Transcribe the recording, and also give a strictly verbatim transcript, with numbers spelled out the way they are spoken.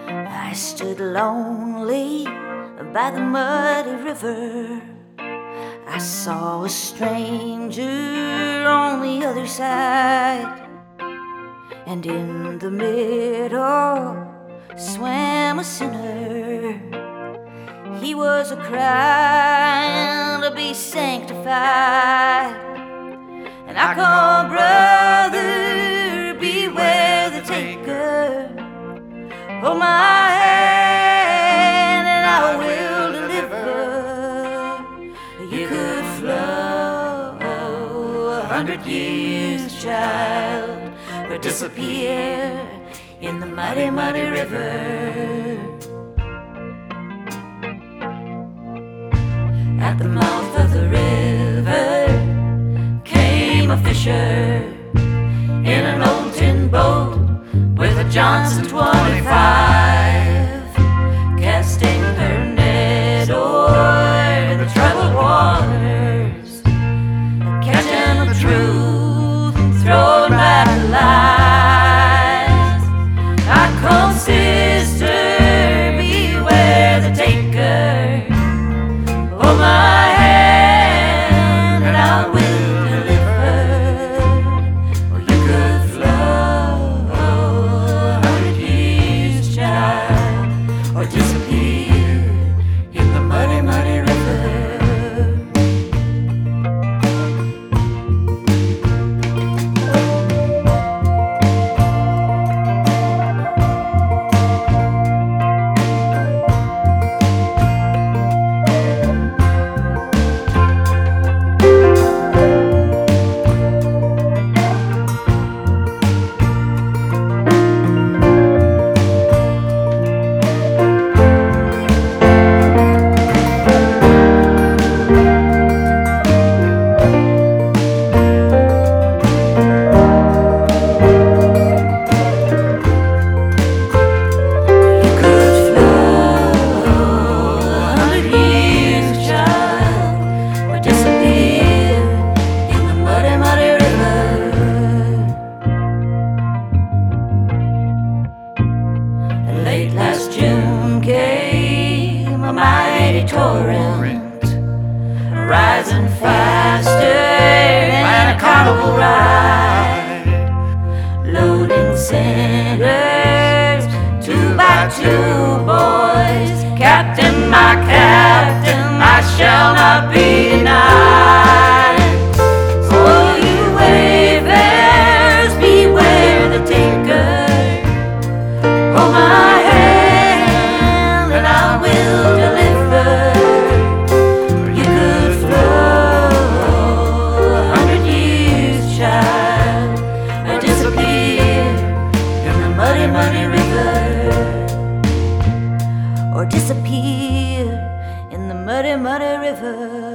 I stood lonely by the muddy river. I saw a stranger on the other side, and in the middle swam a sinner. He was a crying to be sanctified, and I called, brother, beware the taker. Hold my hand and I will deliver. You could flow a hundred years, child, or disappear in the muddy, muddy river. At the mouth of the river came a fisher in an old tin boat with a Johnson twenty-five, casting her net o'er the troubled waters, catching the truth and throwing back the lies. I call, sister, beware the taker. Hold my hand and I will deliver. Or you could flow or disappear in the muddy, muddy river. Late last June came a mighty torrent, rising faster than a carnival ride, loading sinners two by two, boys. Captain, my captain, I shall not be denied. So you wayfarers, beware the taker. Hold my hand and I will deliver. Or you could flow a hundred years, child, or disappear in the muddy, muddy river. Or disappear in the muddy, muddy river.